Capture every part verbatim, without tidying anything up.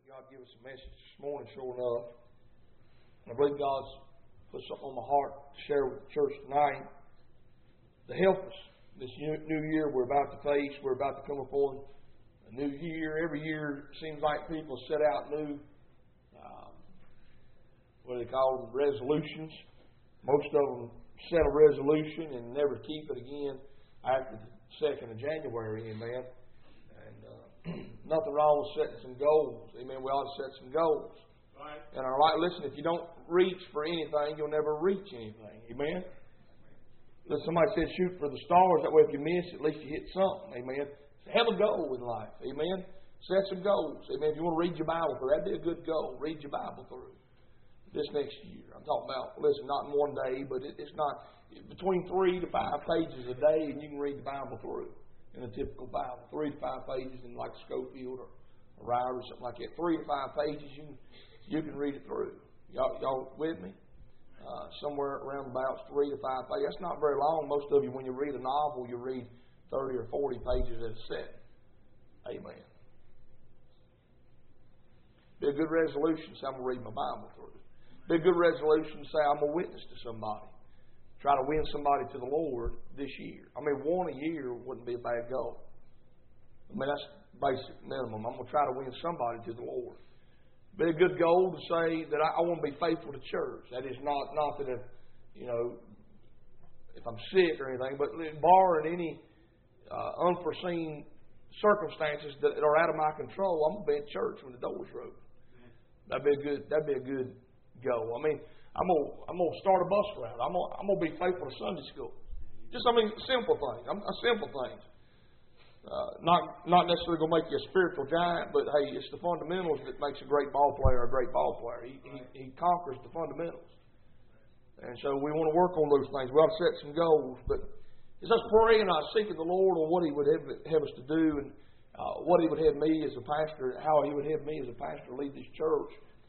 God give us a message this morning, sure enough. And I believe God's put something on my heart to share with the church tonight to help us. This new year we're about to face, we're about to come upon a new year. Every year it seems like people set out new, um, what do they call them, resolutions. Most of them set a resolution and never keep it again after the second of January, amen. And uh, nothing wrong with setting some goals, amen. We ought to set some goals. Right. And our life, listen, if you don't reach for anything, you'll never reach anything, amen. Let somebody said shoot for the stars, that way if you miss, at least you hit something, amen. Have a goal in life, amen. Set some goals, amen. If you want to read your Bible through, that'd be a good goal. Read your Bible through this next year. I'm talking about, listen, not in one day, but it, it's not between three to five pages a day, and you can read the Bible through in a typical Bible. Three to five pages in like Schofield or, or Ryder or something like that. Three to five pages, you can, you can read it through. Y'all, y'all with me? Uh, somewhere around about three to five pages. That's not very long. Most of you, when you read a novel, you read thirty or forty pages at a set. Amen. Be a good resolution to say, I'm going to read my Bible through. Be a good resolution to say, I'm going to witness to somebody. Try to win somebody to the Lord this year. I mean, one a year wouldn't be a bad goal. I mean, that's basic minimum. I'm going to try to win somebody to the Lord. Be a good goal to say that I, I want to be faithful to church. That is not, not that if, you know, if I'm sick or anything, but barring any uh, unforeseen circumstances that are out of my control, I'm going to be at church when the doors are open. That'd be a good, that'd be a good goal. I mean, I'm going to, I'm going to start a bus route. I'm going, I'm going to be faithful to Sunday school. Just, I mean, simple things. I'm, simple things. Uh, not not necessarily going to make you a spiritual giant, but hey, it's the fundamentals that makes a great ball player a great ball player. He, he, he conquers the fundamentals. And so we want to work on those things. We ought to set some goals. But as I was praying, I was seeking the Lord on what He would have, have us to do and uh, what He would have me as a pastor, how He would have me as a pastor lead this church.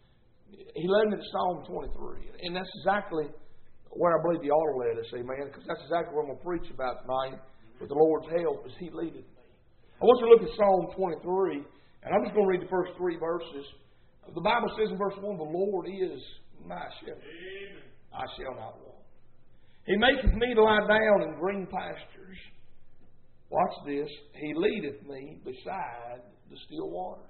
He led me to Psalm twenty-three. And that's exactly where I believe He ought to lead us, amen, because that's exactly what I'm going to preach about tonight. With the Lord's help as He leadeth me. I want you to look at Psalm twenty-three, and I'm just going to read the first three verses. The Bible says in verse one, the Lord is my shepherd. Amen. I shall not want. He maketh me to lie down in green pastures. Watch this. He leadeth me beside the still waters.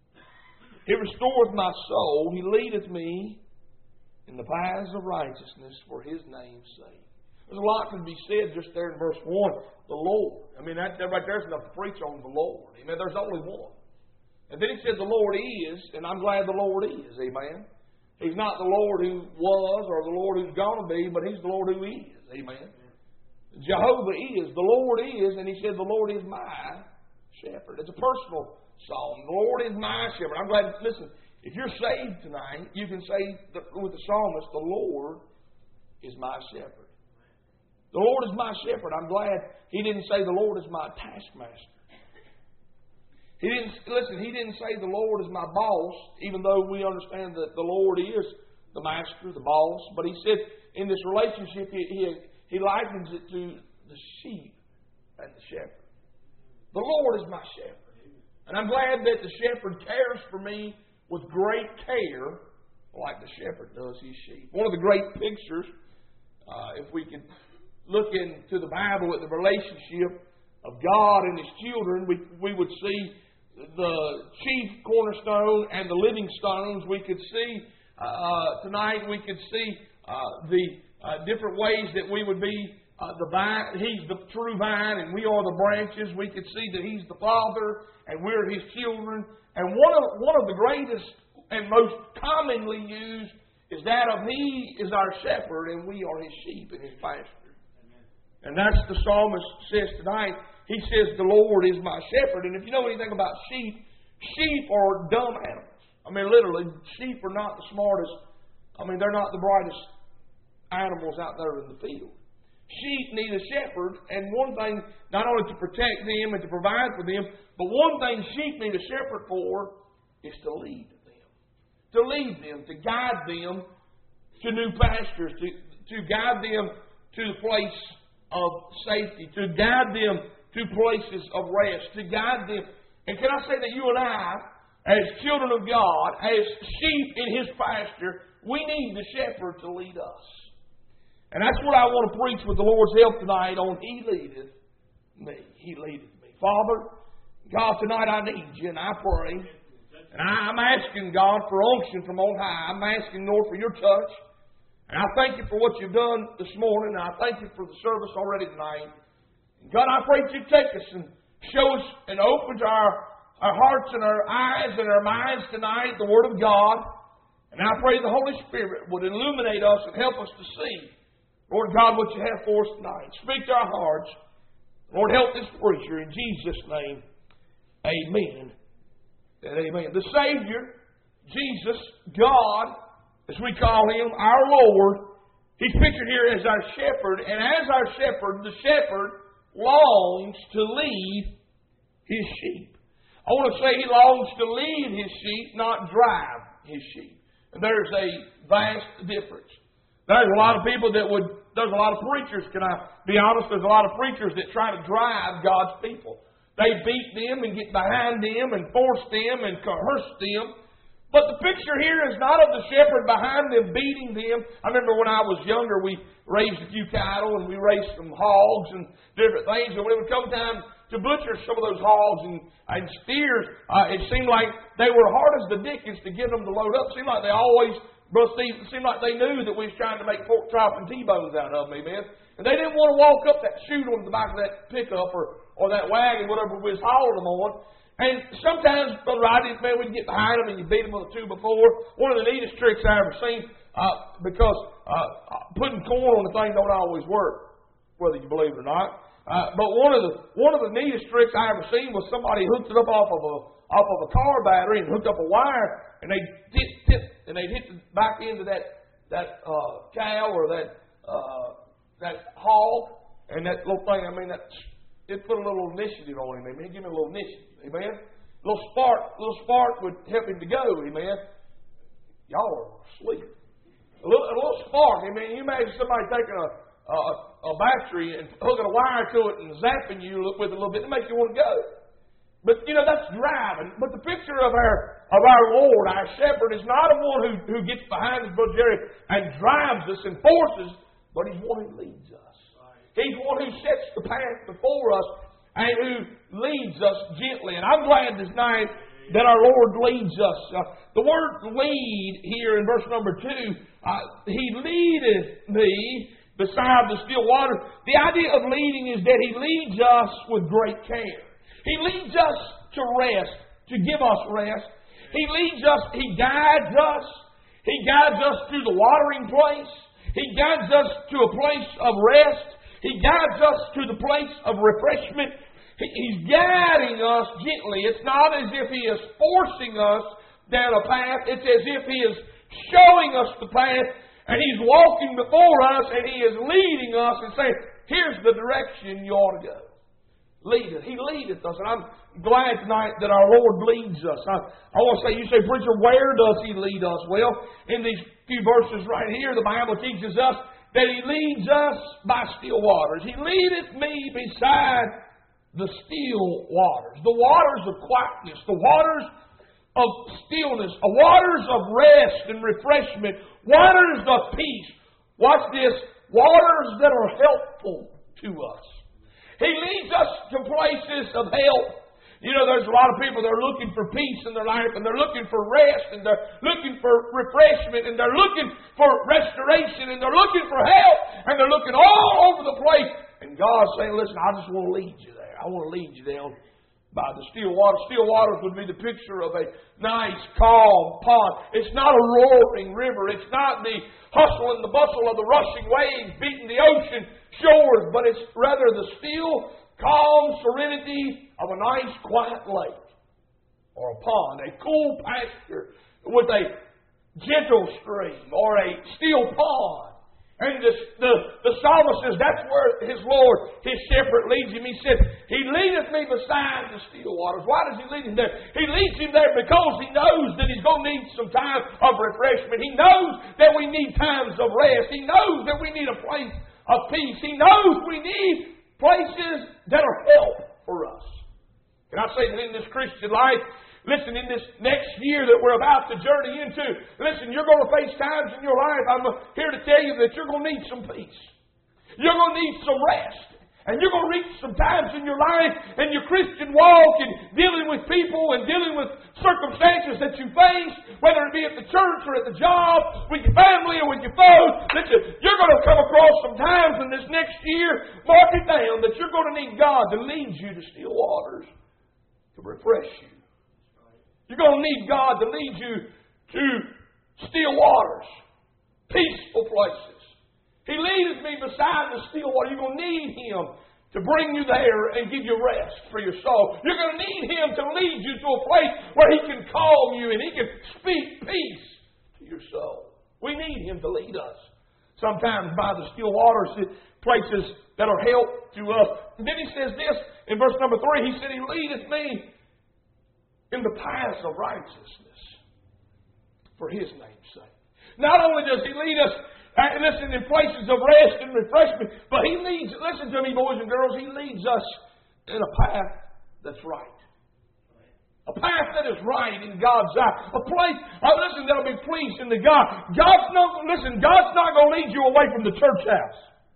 He restoreth my soul. He leadeth me in the paths of righteousness for His name's sake. There's a lot can be said just there in verse one. The Lord. I mean, that, that right there's enough to preach on the Lord. Amen. There's only one. And then He said the Lord is, and I'm glad the Lord is. Amen. He's not the Lord who was or the Lord who's going to be, but He's the Lord who is. Amen. Jehovah is. The Lord is, and He said the Lord is my shepherd. It's a personal psalm. The Lord is my shepherd. I'm glad, listen, if you're saved tonight, you can say with the psalmist, the Lord is my shepherd. The Lord is my shepherd. I'm glad He didn't say the Lord is my taskmaster. He didn't, listen, He didn't say the Lord is my boss, even though we understand that the Lord is the master, the boss. But He said in this relationship, He, he, he likens it to the sheep and the shepherd. The Lord is my shepherd. And I'm glad that the shepherd cares for me with great care like the shepherd does his sheep. One of the great pictures, uh, if we could look into the Bible at the relationship of God and His children, we, we would see the chief cornerstone and the living stones. We could see uh, tonight, we could see uh, the uh, different ways that we would be uh, the vine. He's the true vine and we are the branches. We could see that He's the Father and we're His children. And one of, one of the greatest and most commonly used is that of He is our shepherd and we are His sheep and His pasture. And that's the psalmist says tonight. He says, the Lord is my shepherd. And if you know anything about sheep, sheep are dumb animals. I mean, literally, sheep are not the smartest. I mean, they're not the brightest animals out there in the field. Sheep need a shepherd. And one thing, not only to protect them and to provide for them, but one thing sheep need a shepherd for is to lead them. To lead them, to guide them to new pastures, to, to guide them to the place of safety, to guide them to places of rest, to guide them. And can I say that you and I as children of God, as sheep in His pasture, we need the shepherd to lead us. And that's what I want to preach with the Lord's help tonight on He leadeth me. He leadeth me. Father, God, tonight I need You, and I pray. And I'm asking, God, for unction from on high. I'm asking, Lord, for Your touch. And I thank You for what You've done this morning. And I thank You for the service already tonight. And God, I pray that You take us and show us and open our Our hearts and our eyes and our minds tonight, the Word of God. And I pray the Holy Spirit would illuminate us and help us to see, Lord God, what You have for us tonight. Speak to our hearts. Lord, help this preacher in Jesus' name. Amen and amen. The Savior, Jesus, God, as we call Him, our Lord, He's pictured here as our shepherd. And as our shepherd, the shepherd longs to lead His sheep. I want to say He longs to lead His sheep, not drive His sheep. And there's a vast difference. There's a lot of people that would, there's a lot of preachers, can I be honest, there's a lot of preachers that try to drive God's people. They beat them and get behind them and force them and coerce them. But the picture here is not of the shepherd behind them beating them. I remember when I was younger, we raised a few cattle and we raised some hogs and different things. And when it would come time to butcher some of those hogs and, and steers, uh, it seemed like they were hard as the dickens to get them to load up. It seemed like they always, Brother Steve, it seemed like they knew that we was trying to make pork chop and T-bones out of them, amen. And they didn't want to walk up that chute on the back of that pickup or, or that wagon, whatever we was hauling them on. And sometimes, Brother Rodney, man, we'd get behind them and you beat them with a two before. One of the neatest tricks I ever seen, uh, because uh, putting corn on the thing don't always work, whether you believe it or not. Uh, but one of the one of the neatest tricks I ever seen was somebody hooked it up off of a off of a car battery and hooked up a wire, and they tip tip and they hit the back end of that that uh, cow or that uh, that hog, and that little thing. I mean, that it put a little initiative on him. Amen. Give him a little initiative. Amen. A little spark, a little spark would help him to go. Amen. Y'all are asleep. A little, a little spark. Amen. You imagine somebody taking a a, a battery and hooking a wire to it and zapping you with it a little bit to make you want to go. But you know that's driving. But the picture of our of our Lord, our shepherd, is not a one who, who gets behind us, Brother Jerry, and drives us and forces, but He's one who leads us. He's one who sets the path before us and who leads us gently. And I'm glad this night that our Lord leads us. Uh, the word lead here in verse number two, uh, He leadeth me beside the still water. The idea of leading is that He leads us with great care. He leads us to rest, to give us rest. He leads us, He guides us. He guides us to the watering place. He guides us to a place of rest. He guides us to the place of refreshment. He's guiding us gently. It's not as if He is forcing us down a path. It's as if He is showing us the path, and He's walking before us, and He is leading us and saying, here's the direction you ought to go. Leadeth. He leadeth us. And I'm glad tonight that our Lord leads us. I, I want to say, you say, preacher, where does He lead us? Well, in these few verses right here, the Bible teaches us that He leads us by still waters. He leadeth me beside the still waters. The waters of quietness. The waters of stillness. The waters of rest and refreshment. Waters of peace. Watch this. Waters that are helpful to us. He leads us to places of help. You know, there's a lot of people that are looking for peace in their life, and they're looking for rest, and they're looking for refreshment, and they're looking for restoration, and they're looking for help, and they're looking all over the place. And God's saying, listen, I just want to lead you there. I want to lead you down by the still waters. Still waters would be the picture of a nice, calm pond. It's not a roaring river. It's not the hustle and the bustle of the rushing waves beating the ocean shores, but it's rather the still, calm serenity of a nice, quiet lake or a pond, a cool pasture with a gentle stream or a still pond. And the, the, the psalmist says that's where his Lord, his shepherd, leads him. He said, He leadeth me beside the still waters. Why does He lead him there? He leads him there because He knows that he's going to need some time of refreshment. He knows that we need times of rest. He knows that we need a place of peace. He knows we need places that are help for us. Can I say that in this Christian life, listen, in this next year that we're about to journey into, listen, you're going to face times in your life. I'm here to tell you that you're going to need some peace. You're going to need some rest. And you're going to reach some times in your life and your Christian walk and dealing with people and dealing with circumstances that you face, whether it be at the church or at the job, with your family or with your foes. Listen, you're going to come across some times in this next year, mark it down, that you're going to need God to lead you to still waters, to refresh you. You're going to need God to lead you to still waters, peaceful places. He leads me beside the still water. You're going to need Him to bring you there and give you rest for your soul. You're going to need Him to lead you to a place where He can calm you and He can speak peace to your soul. We need Him to lead us. Sometimes by the still waters, places that are help to us. And then He says this in verse number three. He said, He leadeth me in the paths of righteousness for His name's sake. Not only does He lead us Uh, listen, in places of rest and refreshment. But He leads, listen to me, boys and girls, He leads us in a path that's right. A path that is right in God's eye. A place, uh, listen, that'll be pleasing to God. God's not, listen, God's not going to lead you away from the church house.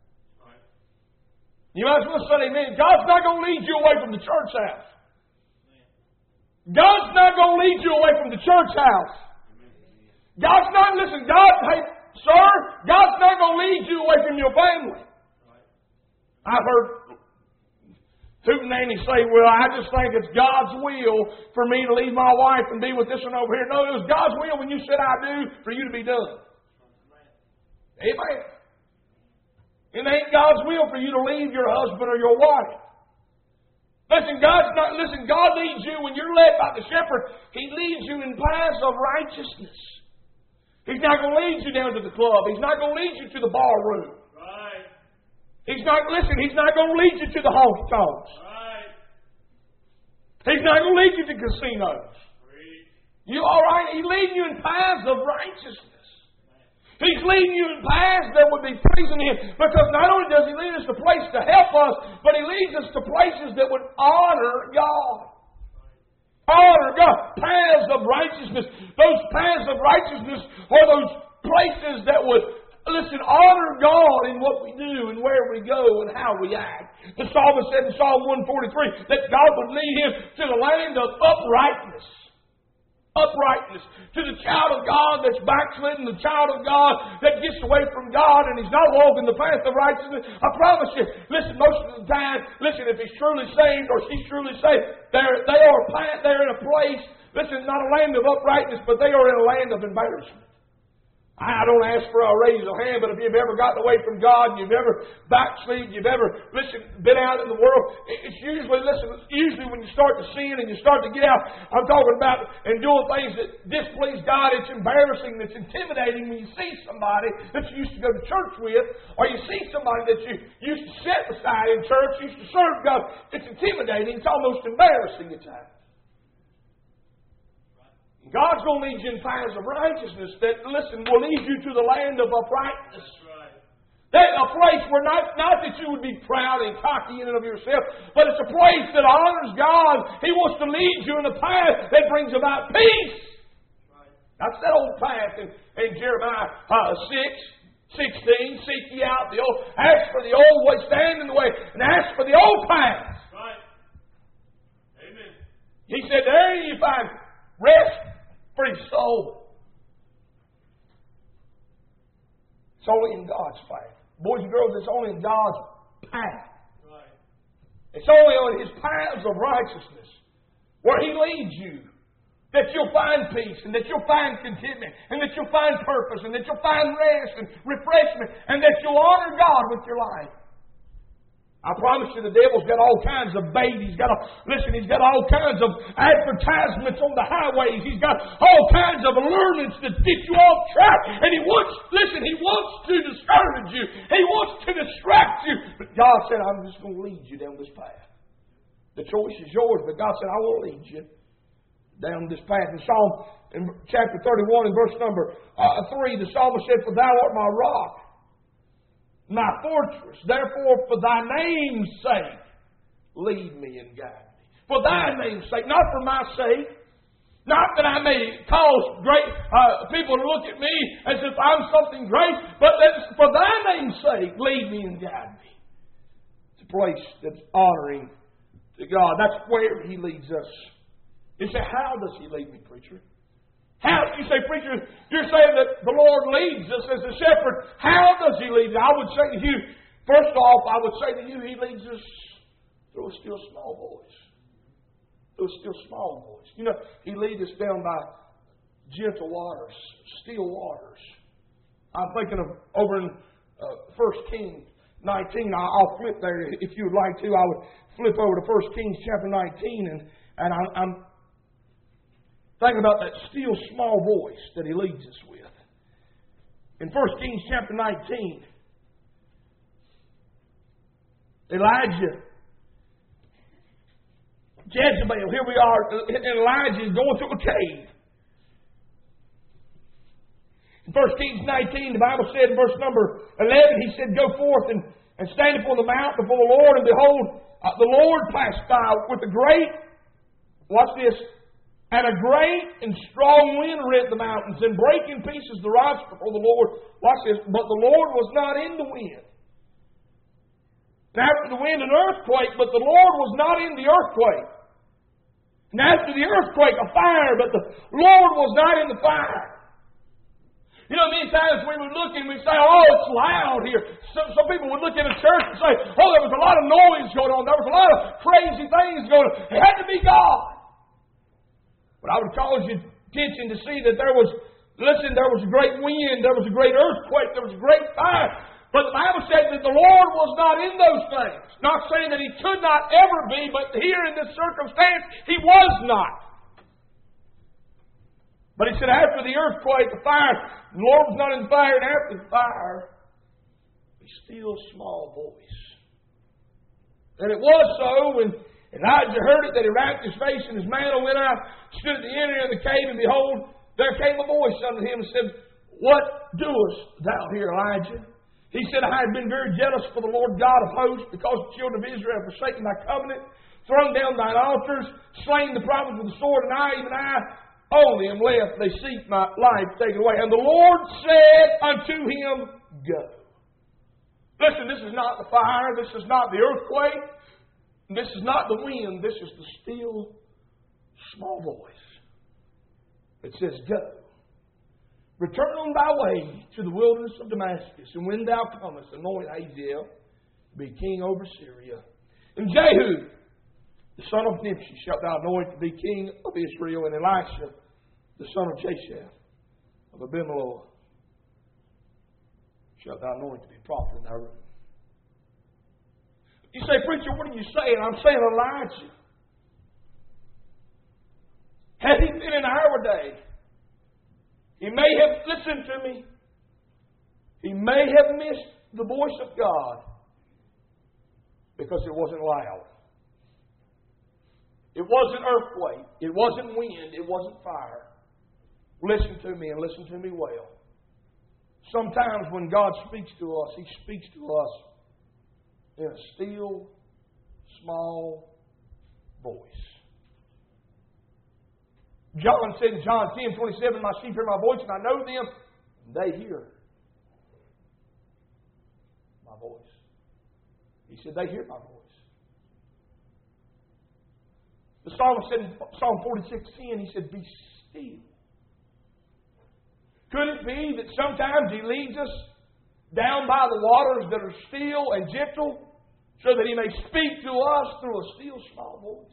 You might as well say amen. God's not going to lead you away from the church house. God's not going to lead you away from the church house. God's not, listen, God, hey, sir, God's not going to lead you away from your family. I've heard Hoot and Nanny say, well, I just think it's God's will for me to leave my wife and be with this one over here. No, it was God's will when you said I do for you to be done. Amen. It ain't God's will for you to leave your husband or your wife. Listen, God's not, listen, God leads you when you're led by the shepherd. He leads you in paths of righteousness. He's not going to lead you down to the club. He's not going to lead you to the bar room. Right. He's not, listen, He's not going to lead you to the honky tonks. Right. He's not going to lead you to casinos. Right. You all right? He's leading you in paths of righteousness. He's leading you in paths that would be pleasing to Him. Because not only does He lead us to places to help us, but He leads us to places that would honor God. Honor God. Paths of righteousness. Those paths of righteousness are those places that would, listen, honor God in what we do and where we go and how we act. The psalmist said in Psalm one forty-three that God would lead him to the land of uprightness. Uprightness. To the child of God that's backslidden, the child of God that gets away from God and he's not walking the path of righteousness. I promise you, listen, most of the time, listen, if he's truly saved or she's truly saved, they're, they are they're in a place, listen, not a land of uprightness, but they are in a land of embarrassment. I don't ask for a raise of hand, but if you've ever gotten away from God, you've ever backslid, you've ever, listen, been out in the world, it's usually, listen, usually when you start to sin and you start to get out, I'm talking about and doing things that displease God, it's embarrassing, it's intimidating when you see somebody that you used to go to church with, or you see somebody that you used to sit beside in church, used to serve God. It's intimidating, it's almost embarrassing at times. God's going to lead you in paths of righteousness that, listen, will lead you to the land of uprightness. Right. That a place where not, not that you would be proud and cocky in and of yourself, but it's a place that honors God. He wants to lead you in a path that brings about peace. Right. That's that old path in, in Jeremiah uh, six, sixteen. Seek ye out the old, ask for the old way, stand in the way, and ask for the old path. Right. Amen. He said, there you find rest for his soul. It's only in God's path. Boys and girls, it's only in God's path. Right. It's only on His paths of righteousness where He leads you that you'll find peace and that you'll find contentment and that you'll find purpose and that you'll find rest and refreshment and that you'll honor God with your life. I promise you the devil's got all kinds of bait. He's got, a, listen, he's got all kinds of advertisements on the highways. He's got all kinds of allurements that get you off track. And he wants, listen, he wants to discourage you. He wants to distract you. But God said, I'm just going to lead you down this path. The choice is yours, but God said, I will lead you down this path. In Psalm, in chapter thirty-one, in verse number uh, three, the psalmist said, for thou art my rock, my fortress, therefore for thy name's sake, lead me and guide me. For thy name's sake, not for my sake, Not that I may cause great uh, people to look at me as if I'm something great, but that for thy name's sake, lead me and guide me. It's a place that's honoring to God. That's where He leads us. You say, how does He lead me, preacher? How? You say, preacher, you're saying that the Lord leads us as a shepherd. How does He lead us? I would say to you, first off, I would say to you, He leads us through a still small voice. Through a still small voice. You know, He leads us down by gentle waters, still waters. I'm thinking of over in uh, First Kings nineteen. I'll flip there if you would like to. I would flip over to First Kings chapter nineteen, and, and I, I'm thinking about that still small voice that He leads us with. In First Kings chapter nineteen, Elijah, Jezebel, here we are, and Elijah is going through a cave. In First Kings nineteen, the Bible said in verse number eleven, He said, go forth and, and stand upon the mount before the Lord, and behold, uh, the Lord passed by with a great, watch this, and a great and strong wind rent the mountains, and brake in pieces the rocks before the Lord. Watch this, but the Lord was not in the wind. And after the wind, an earthquake, but the Lord was not in the earthquake. And after the earthquake, a fire, but the Lord was not in the fire. You know, many times we would look and we'd say, oh, it's loud here. Some, some people would look in a church and say, oh, there was a lot of noise going on. There was a lot of crazy things going on. It had to be God. But I would call your attention to see that there was, listen, there was a great wind, there was a great earthquake, there was a great fire. But the Bible said that the Lord was not in those things. Not saying that He could not ever be, but here in this circumstance, He was not. But He said after the earthquake, the fire, the Lord was not in the fire, and after the fire, a still small voice. And it was so when Elijah heard it that he wrapped his face in his mantle, went out, stood at the entry of the cave, and behold, there came a voice unto him and said, what doest thou here, Elijah? He said, I have been very jealous for the Lord God of hosts, because the children of Israel have forsaken thy covenant, thrown down thine altars, slain the prophets with the sword, and I, even I, only am left. They seek my life taken away. And the Lord said unto him, go. Listen, this is not the fire, this is not the earthquake, this is not the wind, this is the still, small voice. It says, go. Return on thy way to the wilderness of Damascus, and when thou comest, anoint Hazael to be king over Syria. And Jehu, the son of Nimshi, shalt thou anoint to be king of Israel, and Elisha, the son of Jashaph of Abimelech, shalt thou anoint to be prophet in thy room. You say, preacher, what are you saying? I'm saying Elijah. Had he been in our day, he may have, listened to me, he may have missed the voice of God because it wasn't loud. It wasn't earthquake. It wasn't wind. It wasn't fire. Listen to me and listen to me well. Sometimes when God speaks to us, He speaks to us in a still, small voice. John said in John ten twenty-seven, my sheep hear my voice, and I know them, and they hear my voice. He said, they hear my voice. The psalmist said in Psalm forty-six ten, he said, be still. Could it be that sometimes He leads us down by the waters that are still and gentle, so that He may speak to us through a still small voice?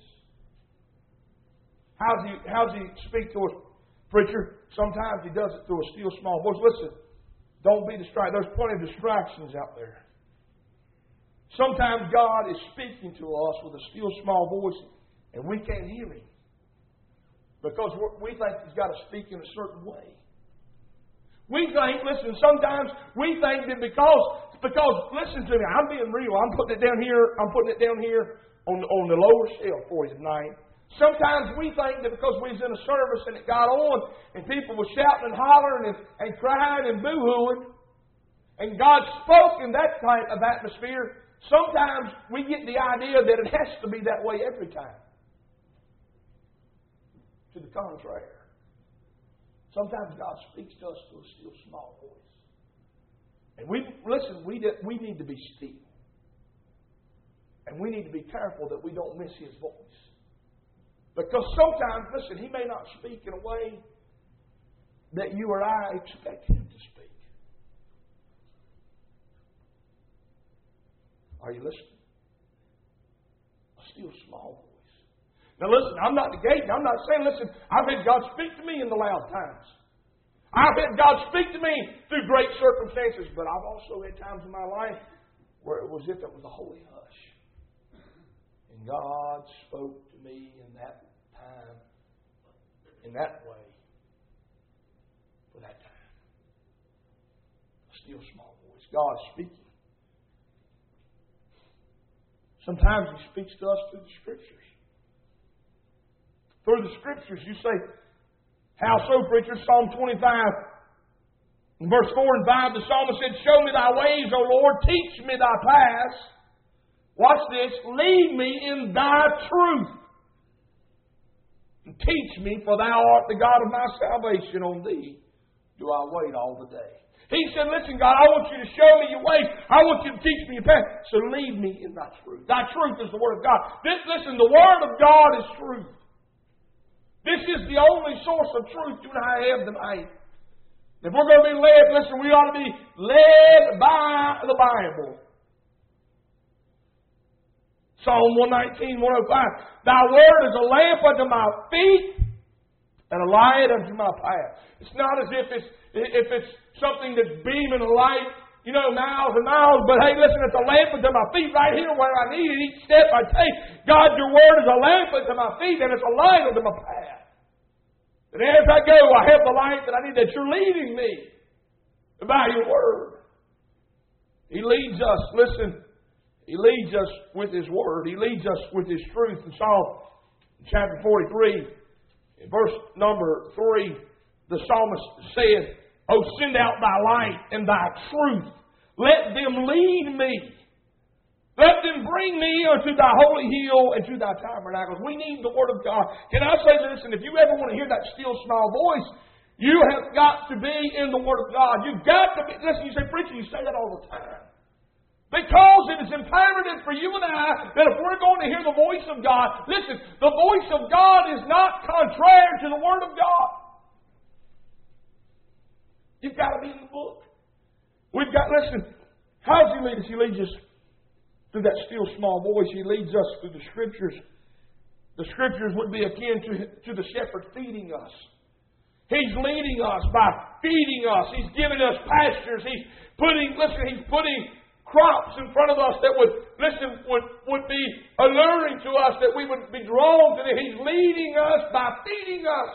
How does He, how does he speak to us, preacher? Sometimes He does it through a still small voice. Listen, don't be distracted. There's plenty of distractions out there. Sometimes God is speaking to us with a still small voice, and we can't hear Him because we think He's got to speak in a certain way. We think, listen, sometimes we think that because, because, listen to me, I'm being real. I'm putting it down here, I'm putting it down here on, on the lower shelf for you tonight. Sometimes we think that because we was in a service and it got on and people were shouting and hollering and, and crying and boo-hooing and God spoke in that type of atmosphere, sometimes we get the idea that it has to be that way every time. to the contrary. Sometimes God speaks to us through a still small voice. And we, listen, we, we need to be still. And we need to be careful that we don't miss His voice. Because sometimes, listen, He may not speak in a way that you or I expect Him to speak. Are you listening? A still small voice. Now listen, I'm not negating. I'm not saying, listen, I've had God speak to me in the loud times. I've had God speak to me through great circumstances, but I've also had times in my life where it was as if it was a holy hush. And God spoke to me in that time, in that way, for that time. A still small voice. God speaking. Sometimes He speaks to us through the Scriptures. Through the Scriptures, you say, how so, preacher? Psalm twenty-five, verse four and five, the psalmist said, show me thy ways, O Lord, teach me thy paths. Watch this, lead me in thy truth. And teach me, for thou art the God of my salvation. On thee do I wait all the day. He said, listen, God, I want you to show me your way. I want you to teach me your path. So lead me in thy truth. Thy truth is the Word of God. This, listen, the Word of God is truth. This is the only source of truth you and I have tonight. If we're going to be led, listen, we ought to be led by the Bible. Psalm one nineteen, one oh five. Thy Word is a lamp unto my feet and a light unto my path. It's not as if it's if it's something that's beaming a light, you know, miles and miles. But hey, listen, it's a lamp unto my feet right here where I need it. Each step I take, God, your Word is a lamp unto my feet and it's a light unto my path. And as I go, I have the light that I need, that you're leading me by your Word. He leads us, listen, He leads us with His Word. He leads us with His truth. In Psalm chapter forty-three, in verse number three, the psalmist said, O send out thy light and thy truth. Let them lead me. Let them bring me unto thy holy hill and to thy tabernacles. We need the Word of God. Can I say this? And if you ever want to hear that still small voice, you have got to be in the Word of God. You've got to be. Listen, you say, preacher, you say that all the time. Because it is imperative for you and I that if we're going to hear the voice of God, listen, the voice of God is not contrary to the Word of God. You've got to be in the book. We've got, listen, how does He lead us? He leads us through that still small voice. He leads us through the Scriptures. The Scriptures would be akin to, to the shepherd feeding us. He's leading us by feeding us. He's giving us pastures. He's putting, listen, He's putting crops in front of us that would, listen, would, would be alluring to us, that we would be drawn to them. He's leading us by feeding us.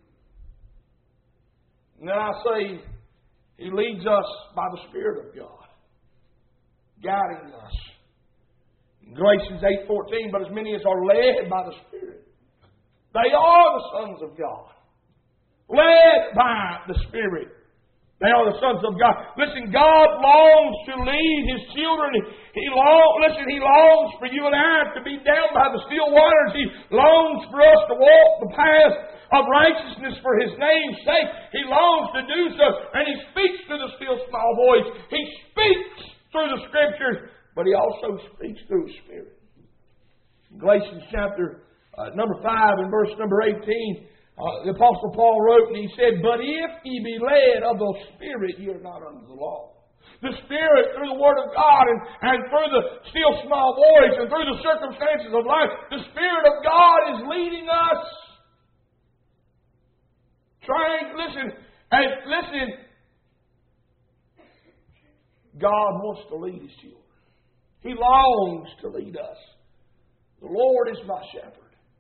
And then I say, He leads us by the Spirit of God, guiding us. In Galatians eight fourteen, but as many as are led by the Spirit, they are the sons of God. Led by the Spirit. They are the sons of God. Listen, God longs to lead His children. He long, listen, He longs for you and I to be down by the still waters. He longs for us to walk the path of righteousness for His name's sake. He longs to do so. And He speaks through the still small voice. He speaks through the Scriptures, but He also speaks through His Spirit. In Galatians chapter uh, number five and verse number eighteen, Uh, the Apostle Paul wrote and he said, but if ye be led of the Spirit, ye are not under the law. The Spirit, through the Word of God and, and through the still small voice and through the circumstances of life, the Spirit of God is leading us. Trying, listen, and listen, God wants to lead His children. He longs to lead us. The Lord is my shepherd.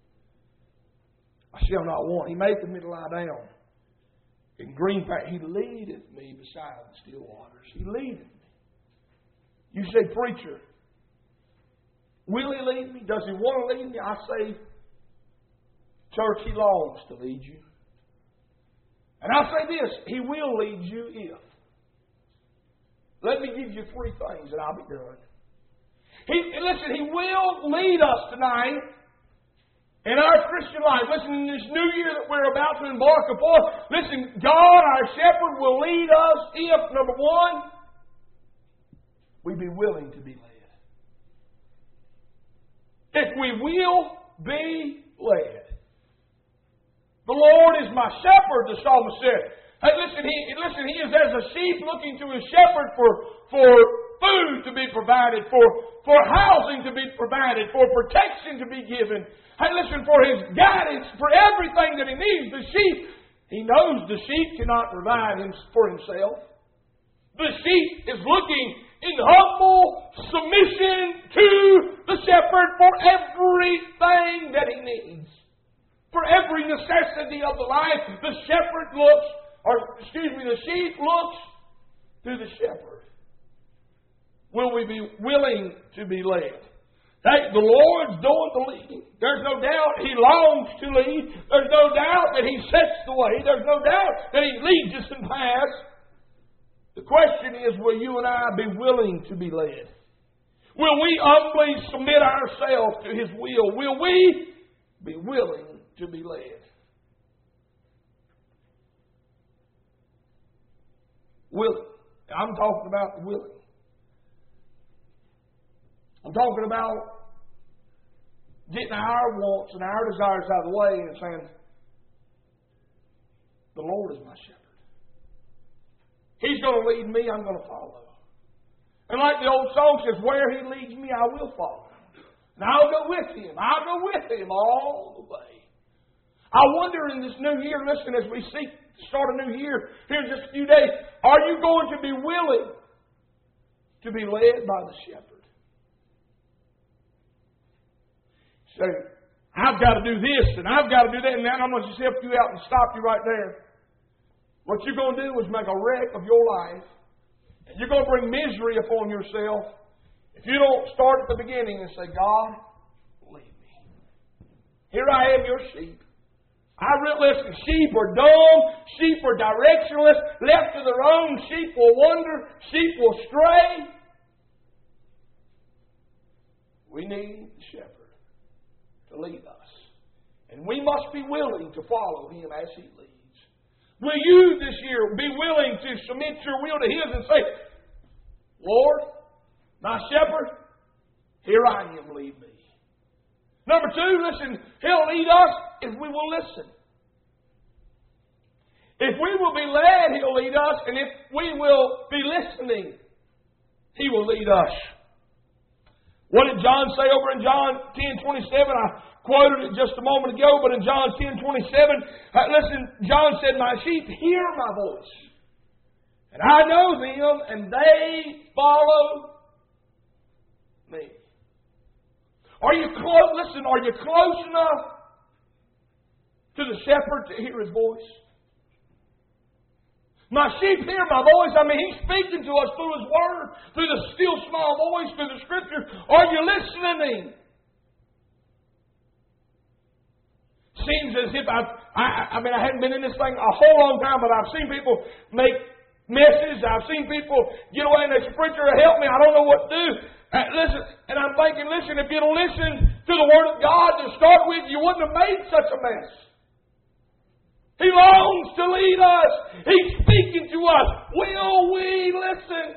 I shall not want. He maketh me to lie down in green pasture. He leadeth me beside the still waters. He leadeth me. You say, preacher, will He lead me? Does He want to lead me? I say, church, He longs to lead you. And I say this, He will lead you if. Let me give you three things and I'll be done. He, listen, He will lead us tonight in our Christian life, listen, in this new year that we're about to embark upon, listen, God, our shepherd, will lead us if, number one, we be willing to be led. If we will be led. The Lord is my shepherd, the psalmist said. Hey, listen, he, listen, he is as a sheep looking to his shepherd for, for food to be provided, for, for housing to be provided, for protection to be given. Hey, listen, for his guidance, for everything that he needs. The sheep, he knows the sheep cannot provide him for himself. The sheep is looking in humble submission to the shepherd for everything that he needs. For every necessity of the life, the shepherd looks, or excuse me, the sheep looks to the shepherd. Will we be willing to be led? Hey, the Lord's doing the leading. There's no doubt He longs to lead. There's no doubt that He sets the way. There's no doubt that He leads us in paths. The question is, will you and I be willing to be led? Will we humbly submit ourselves to His will? Will we be willing to be led? Willing. I'm talking about the willing. I'm talking about getting our wants and our desires out of the way and saying, the Lord is my shepherd. He's going to lead me, I'm going to follow. And like the old song says, where He leads me, I will follow. And I'll go with Him. I'll go with Him all the way. I wonder in this new year, listen, as we seek to start a new year here in just a few days, are you going to be willing to be led by the shepherd? Say, I've got to do this and I've got to do that, and now I'm going to just help you out and stop you right there. What you're going to do is make a wreck of your life, and you're going to bring misery upon yourself if you don't start at the beginning and say, God, lead me. Here I am, your sheep. I really listen. Sheep are dumb. Sheep are directionless. Left to their own, sheep will wander. Sheep will stray. We need the shepherd to lead us. And we must be willing to follow Him as He leads. Will you this year be willing to submit your will to His and say, Lord, my shepherd, here I am, lead me. Number two, listen, He'll lead us if we will listen. If we will be led, He'll lead us. And if we will be listening, He will lead us. What did John say over in John ten twenty-seven? I quoted it just a moment ago, but in John ten twenty-seven, uh, listen, John said, my sheep hear my voice. And I know them, and they follow me. Are you close? Listen, are you close enough to the shepherd to hear His voice? My sheep hear my voice. I mean, He's speaking to us through His Word, through the still small voice, through the Scripture. Are you listening? Seems as if I've, I, I mean, I haven't been in this thing a whole long time, but I've seen people make messes. I've seen people get away and they say, preacher, help me. I don't know what to do. Uh, listen, and I'm thinking, listen, if you'd listen to the Word of God to start with, you wouldn't have made such a mess. He longs to lead us. He's speaking to us. Will we listen?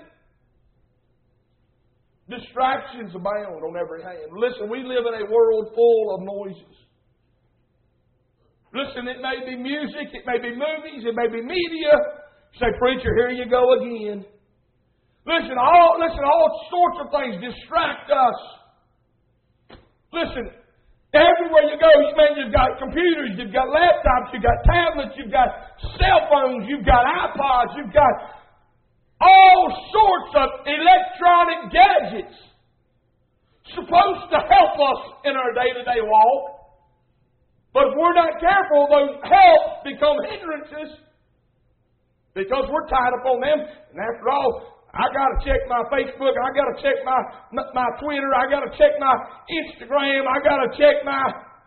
Distractions abound on every hand. Listen, we live in a world full of noises. Listen, it may be music, it may be movies, it may be media. Say, preacher, here you go again. Listen, all listen, all sorts of things distract us. Listen, everywhere you go, man, you've got computers, you've got laptops, you've got tablets, you've got cell phones, you've got iPods, you've got all sorts of electronic gadgets supposed to help us in our day-to-day walk. But if we're not careful, those helps become hindrances because we're tied up on them. And after all, I got to check my Facebook. I got to check my, my Twitter. I got to check my Instagram. I got to check my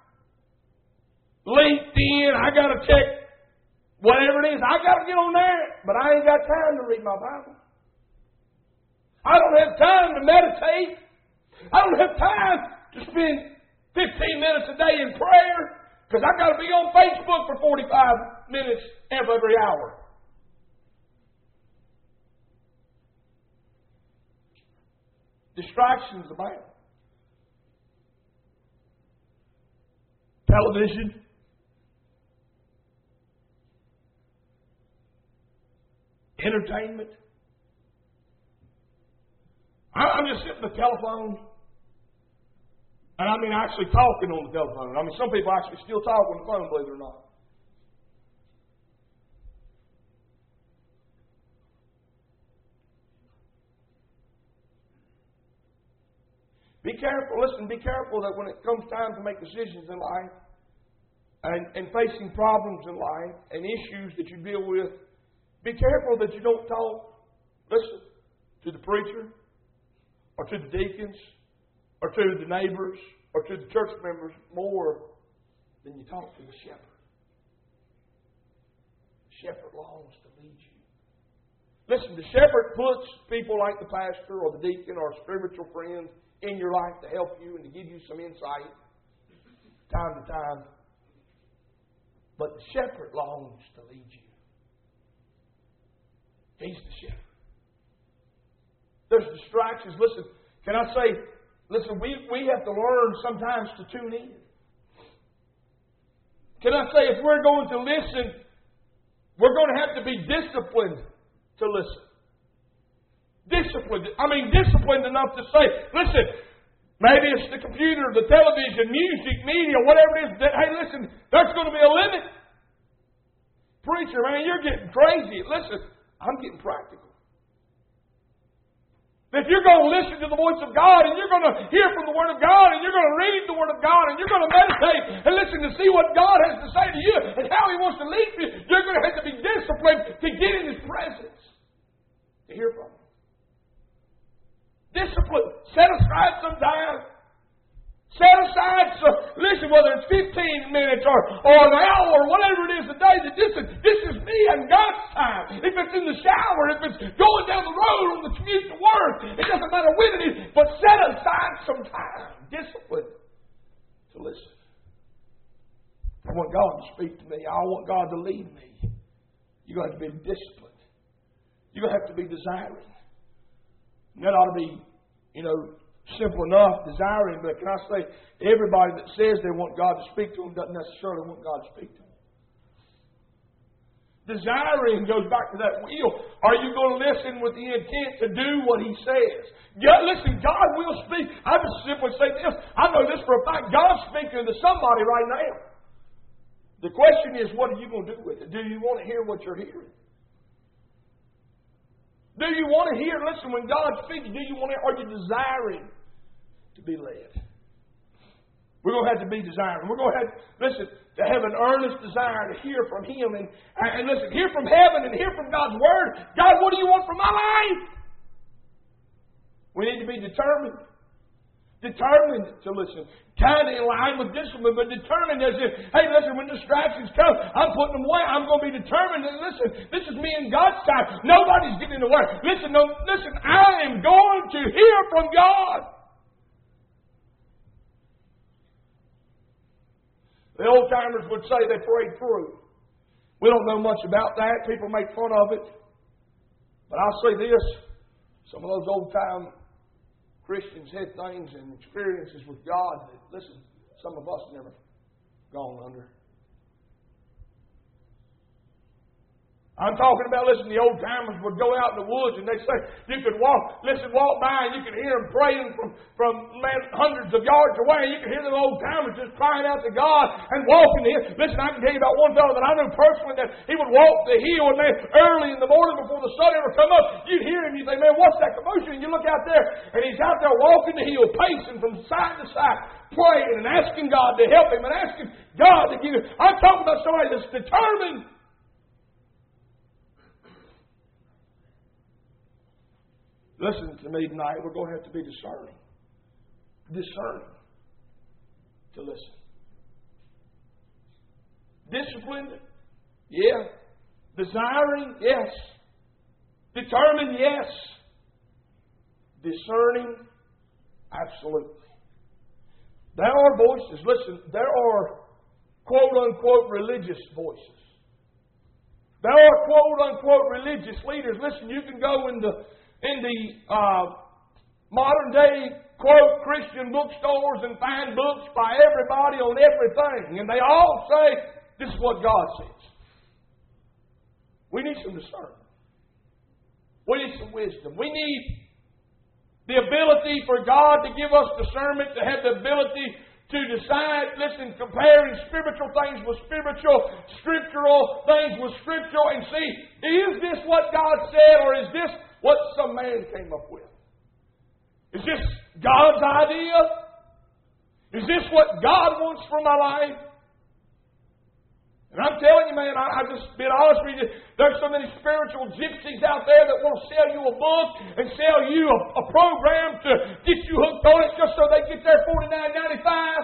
LinkedIn. I got to check whatever it is. I got to get on there. But I ain't got time to read my Bible. I don't have time to meditate. I don't have time to spend fifteen minutes a day in prayer because I've got to be on Facebook for forty-five minutes every hour. Distractions abound. Television. Entertainment. I'm just sitting on the telephone. And I mean actually talking on the telephone. I mean some people actually still talk on the phone, believe it or not. Be careful, listen, be careful that when it comes time to make decisions in life and, and facing problems in life and issues that you deal with, be careful that you don't talk, listen, to the preacher or to the deacons or to the neighbors or to the church members more than you talk to the shepherd. The shepherd longs to lead you. Listen, the shepherd puts people like the pastor or the deacon or spiritual friends in your life to help you and to give you some insight time to time. But the shepherd longs to lead you. He's the shepherd. There's distractions. Listen, can I say, listen, we, we have to learn sometimes to tune in. Can I say, if we're going to listen, we're going to have to be disciplined to listen. Disciplined. I mean, disciplined enough to say, listen, maybe it's the computer, the television, music, media, whatever it is. That, hey, listen, there's going to be a limit. Preacher, man, you're getting crazy. Listen, I'm getting practical. If you're going to listen to the voice of God and you're going to hear from the Word of God and you're going to read the Word of God and you're going to meditate and listen to see what God has to say to you and how He wants to lead you, you're going to have to be disciplined to get in His presence to hear from Him. Discipline. Set aside some time. Set aside some, listen, whether it's fifteen minutes or, or an hour or whatever it is a day, that this is, this is me and God's time. If it's in the shower, if it's going down the road on the commute to work, it doesn't matter when it is, but set aside some time. Discipline to listen. I want God to speak to me. I want God to lead me. You're going to have to be disciplined. You're going to have to be desiring. And that ought to be, you know, simple enough, desiring. But can I say, everybody that says they want God to speak to them doesn't necessarily want God to speak to them. Desiring goes back to that will. Are you going to listen with the intent to do what He says? God, listen, God will speak. I just simply say this. I know this for a fact. God's speaking to somebody right now. The question is, what are you going to do with it? Do you want to hear what you're hearing? Do you want to hear, listen, when God's speaking, do you want to, are you desiring to be led? We're going to have to be desiring. We're going to have, listen, to have an earnest desire to hear from Him. And, and listen, hear from heaven and hear from God's Word. God, what do you want from my life? We need to be determined. Determined to listen. Kind of in line with discipline, but determined as if, hey, listen, when distractions come, I'm putting them away. I'm going to be determined. And listen, this is me and God's time. Nobody's getting in the way. Listen, no, listen, I am going to hear from God. The old timers would say they prayed through. We don't know much about that. People make fun of it. But I'll say this. Some of those old time Christians had things and experiences with God that, listen, some of us never gone under. I'm talking about, listen, the old timers would go out in the woods and they say, you could walk, listen, walk by and you could hear them praying from, from man, hundreds of yards away. And you could hear the old timers just crying out to God and walking to Him. Listen, I can tell you about one fellow that I knew personally that he would walk the hill and man, early in the morning before the sun ever come up. You'd hear him, you'd say, man, what's that commotion? And you look out there and he's out there walking the hill, pacing from side to side, praying and asking God to help him and asking God to give him. I'm talking about somebody that's determined. Listen to me tonight. We're going to have to be discerning. Discerning to listen. Disciplined? Yeah. Desiring? Yes. Determined? Yes. Discerning? Absolutely. There are voices. Listen, there are quote-unquote religious voices. There are quote-unquote religious leaders. Listen, you can go in the, in the uh, modern-day quote Christian bookstores and find books by everybody on everything. And they all say, this is what God says. We need some discernment. We need some wisdom. We need the ability for God to give us discernment, to have the ability to decide, listen, comparing spiritual things with spiritual, scriptural things with scriptural, and see, is this what God said, or is this what some man came up with? Is this God's idea? Is this what God wants for my life? And I'm telling you, man, I, I've just been honest with you, there's so many spiritual gypsies out there that want to sell you a book and sell you a, a program to get you hooked on it just so they get their forty-nine ninety-five.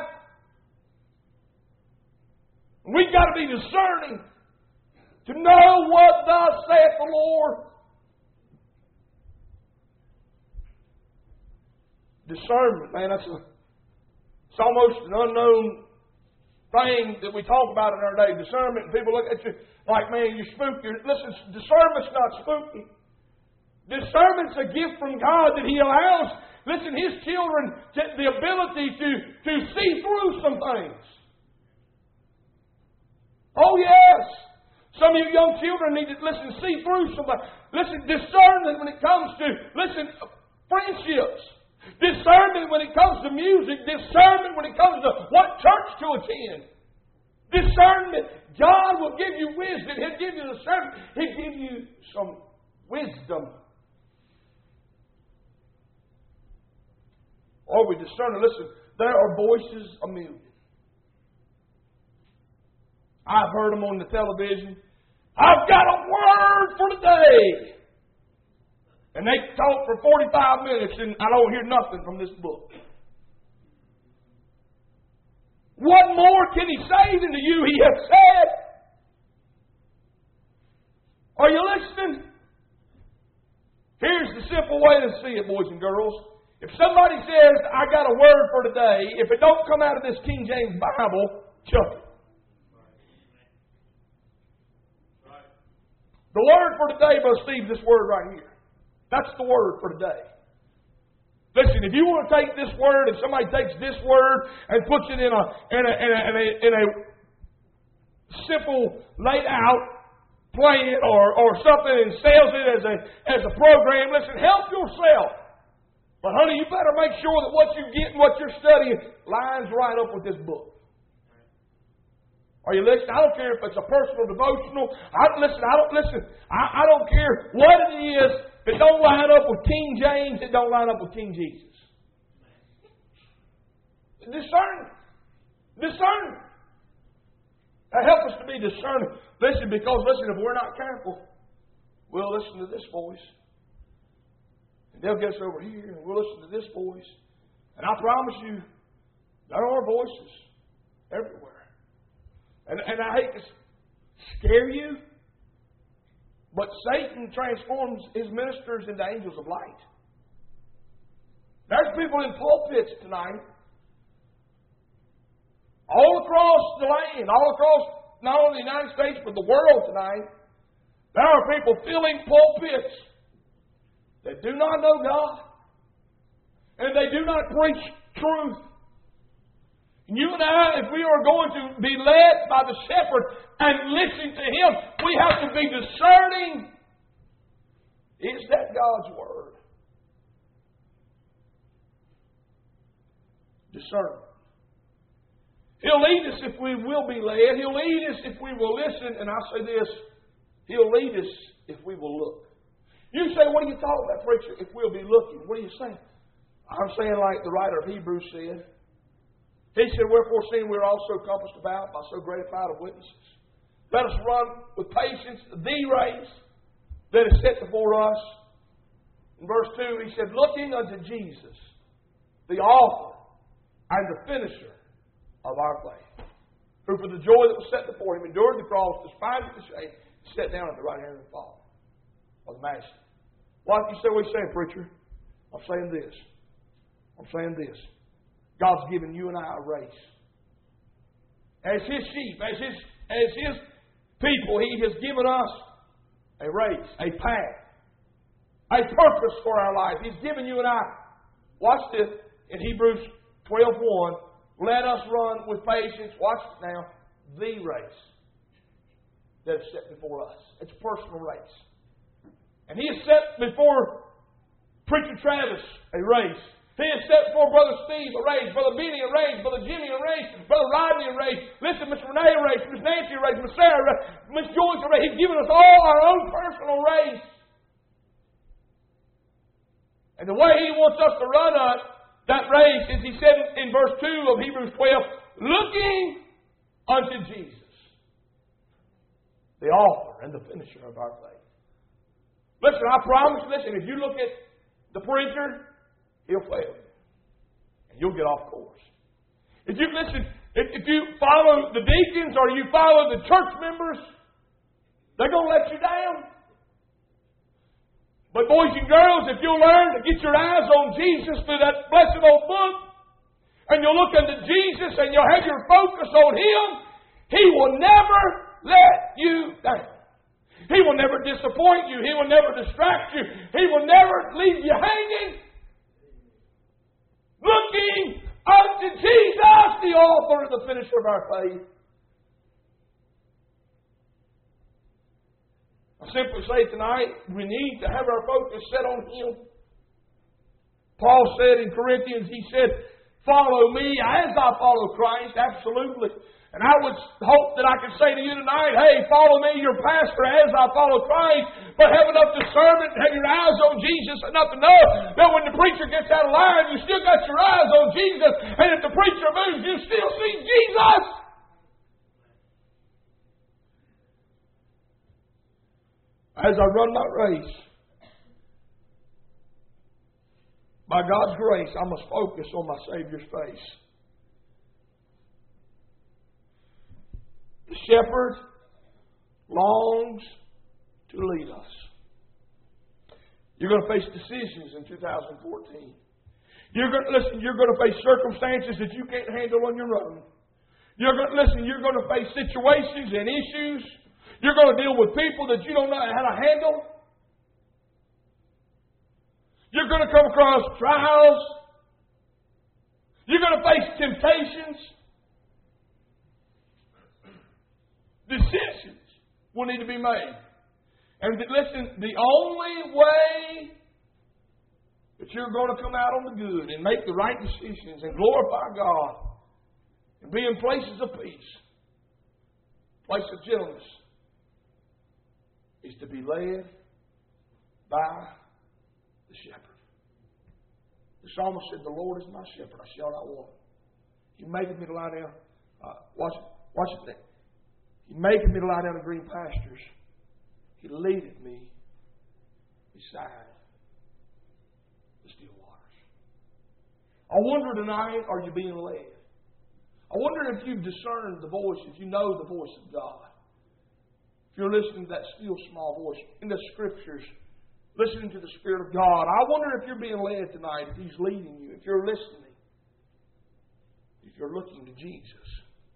We've got to be discerning to know what thus saith the Lord. Discernment, man, that's a, it's almost an unknown thing that we talk about in our day. Discernment, and people look at you like, man, you're spooky. Listen, discernment's not spooky. Discernment's a gift from God that He allows, listen, His children to, the ability to, to see through some things. Oh, yes. Some of you young children need to, listen, see through somebody. Listen, discernment when it comes to, listen, friendships. Discernment when it comes to music. Discernment when it comes to what church to attend. Discernment. God will give you wisdom. He'll give you discernment. He'll give you some wisdom. Or we discern. Listen, there are voices a million. I've heard them on the television. I've got a word for today. And they talk for forty-five minutes and I don't hear nothing from this book. What more can He say than to you He has said? Are you listening? Here's the simple way to see it, boys and girls. If somebody says, I got a word for today, if it don't come out of this King James Bible, chuck it. The word for today, Brother Steve, this word right here. That's the word for today. Listen, if you want to take this word, if somebody takes this word and puts it in a in a in a, in a, in a simple laid out plan or, or something and sells it as a as a program, listen, help yourself. But honey, you better make sure that what you get and what you're studying lines right up with this book. Are you listening? I don't care if it's a personal devotional. I listen. I don't listen. I, I don't care what it is. If it don't line up with King James, it don't line up with King Jesus. Discern. Discern. Now help us to be discerning. Listen, because listen, if we're not careful, we'll listen to this voice. And they'll get us over here, and we'll listen to this voice. And I promise you, there are voices everywhere. And, and I hate to scare you, but Satan transforms his ministers into angels of light. There's people in pulpits tonight, all across the land, all across not only the United States, but the world tonight. There are people filling pulpits that do not know God, and they do not preach truth. You and I, if we are going to be led by the shepherd and listen to Him, we have to be discerning. Is that God's Word? Discern. He'll lead us if we will be led. He'll lead us if we will listen. And I say this, He'll lead us if we will look. You say, what are you talking about, preacher? If we'll be looking. What are you saying? I'm saying like the writer of Hebrews said. He said, wherefore, seeing we are also compassed about by so great a cloud of witnesses, let us run with patience the race that is set before us. In verse two, he said, looking unto Jesus, the author and the finisher of our faith, who for the joy that was set before Him endured the cross, despising the shame, sat down at the right hand of the Father, of the Master. Why do you say what you're saying, preacher? I'm saying this. I'm saying this. God's given you and I a race. As His sheep, as His, as His people, He has given us a race, a path, a purpose for our life. He's given you and I, watch this, in Hebrews twelve one, let us run with patience, watch it now, the race that is set before us. It's a personal race. And He has set before Preacher Travis a race. He has set before Brother Steve a race, Brother Benny a race, Brother Jimmy a race, Brother Rodney a race, listen, Miss Renee a race, Miss Nancy a race, Miss Sarah a race, Miss Joyce a race. He's given us all our own personal race. And the way He wants us to run us, that race, as He said in verse two of Hebrews twelve, looking unto Jesus, the author and the finisher of our faith. Listen, I promise, listen, if you look at the preacher, he'll fail you. And you'll get off course. If you listen, if, if you follow the deacons or you follow the church members, they're going to let you down. But boys and girls, if you'll learn to get your eyes on Jesus through that blessed old book, and you'll look unto Jesus and you'll have your focus on Him, He will never let you down. He will never disappoint you. He will never distract you. He will never leave you hanging. Looking unto Jesus, the author and the finisher of our faith. I simply say tonight, we need to have our focus set on Him. Paul said in Corinthians, he said, follow me as I follow Christ. Absolutely. And I would hope that I could say to you tonight, hey, follow me, your pastor, as I follow Christ. But have enough discernment and have your eyes on Jesus enough to know that when the preacher gets out of line, you still got your eyes on Jesus. And if the preacher moves, you still see Jesus. As I run my race, by God's grace, I must focus on my Savior's face. The shepherd longs to lead us. You're going to face decisions in two thousand fourteen. You're going to listen. You're going to face circumstances that you can't handle on your own. You're going to listen. You're going to face situations and issues. You're going to deal with people that you don't know how to handle. You're going to come across trials. You're going to face temptations. Decisions will need to be made. And listen, the only way that you're going to come out on the good and make the right decisions and glorify God and be in places of peace, place of gentleness, is to be led by the shepherd. The psalmist said, the Lord is my shepherd, I shall not want. He maketh me to lie down. Uh, watch it. Watch it there. He maketh me to lie down in green pastures. He leadeth me beside the still waters. I wonder tonight, are you being led? I wonder if you've discerned the voice, if you know the voice of God. If you're listening to that still small voice in the Scriptures, listening to the Spirit of God. I wonder if you're being led tonight, if He's leading you, if you're listening, if you're looking to Jesus.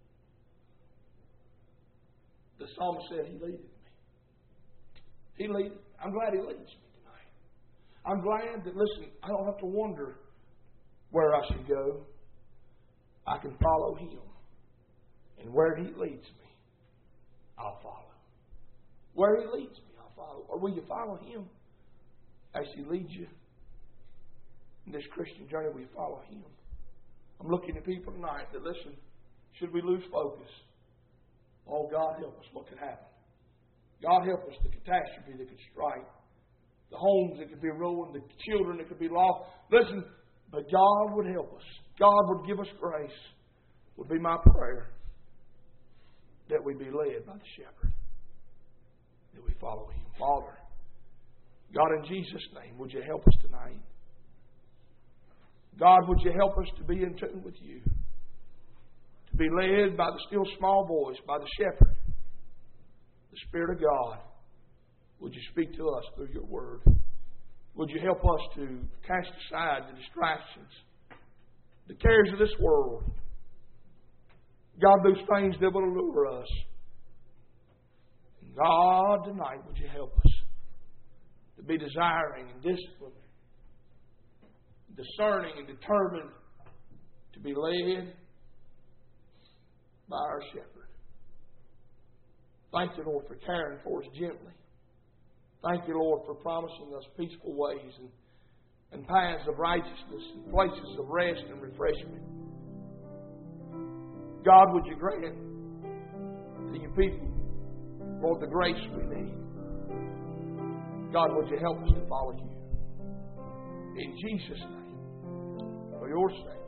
The psalmist said, He leadeth me. He leadeth me. I'm glad He leads me tonight. I'm glad that, listen, I don't have to wonder where I should go. I can follow Him. And where He leads me, I'll follow. Where He leads me, I'll follow. Or will you follow Him as He leads you in this Christian journey? Will you follow Him? I'm looking at people tonight that, listen, should we lose focus? Oh, God help us. What could happen? God help us. The catastrophe that could strike. The homes that could be ruined. The children that could be lost. Listen, but God would help us. God would give us grace. Would be my prayer. That we be led by the shepherd. That we follow Him. Father, God, in Jesus' name, would you help us tonight? God, would you help us to be in tune with you? To be led by the still small voice, by the shepherd, the Spirit of God. Would you speak to us through your word? Would you help us to cast aside the distractions the cares of this world. God, those things that will allure us. God, tonight, would you help us to be desiring and disciplined, discerning and determined to be led by our shepherd. Thank you, Lord, for caring for us gently. Thank you, Lord, for promising us peaceful ways and, and paths of righteousness and places of rest and refreshment. God, would you grant to your people, Lord, the grace we need. God, would you help us to follow you? In Jesus' name, for your sake.